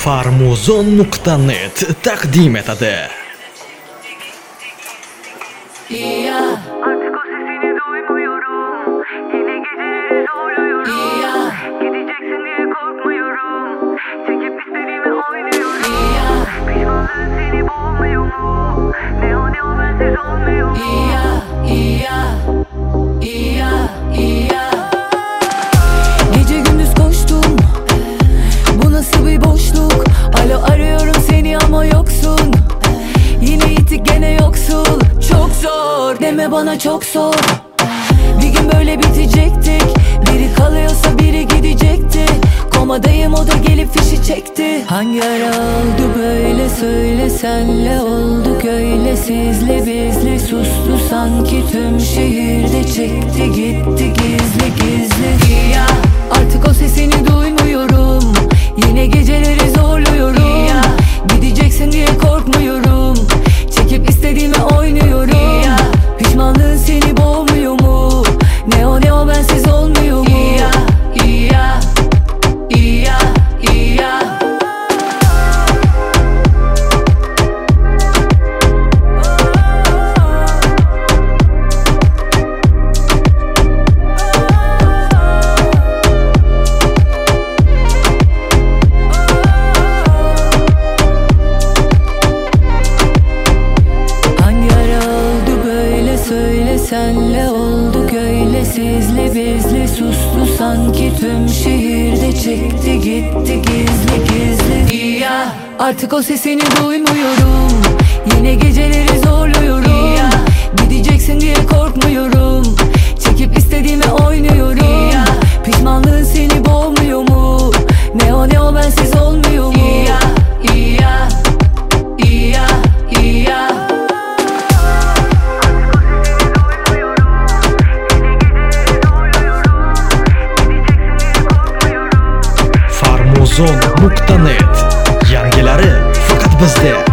Farmuzon.net taqdim etadi. Artık o sesini duymuyorum. Yine geceleri zorluyorum. Gideceksin diye korkmuyorum. Çekip istediğimi oynuyorum. Pişmanlığın seni boğmuyor mu? Ne o bensiz olmuyor mu? Gece gündüz koştum, bu nasıl bir boşluk? Alo, arıyorum seni ama yoksun. Yine itik gene yoksul. Çok zor, deme bana çok zor. Bir gün böyle bitecektik. Biri kalıyorsa biri gidecekti. Komadayım, o da gelip fişi çekti. Hangi ara oldu böyle, söyle, senle olduk öyle. Sizli bizli sustu sanki tüm şehirde. Çekti gitti gizli gizli. Artık o sesini duymuyorum. Yine geceleri zorluyorum. Gideceksin diye korkmuyorum. Çekip istediğimi oynuyorum. Pişmanlığın seni boğmuyor mu? Ne o bensiz olmuyor mu? Senle olduk öyle, sizli bizli sustu sanki tüm şehirde. Çekti gitti gizli gizli. Artık o sesini duymuyorum. Yine geceleri zorluyorum. Gideceksin diye korkmuyorum. Çekip istediğimi oynuyorum. Pişmanlığın seni boğmuyor mu? Ne o bensiz olmuyor mu? Farmuzon.net yangilari faqat bizda.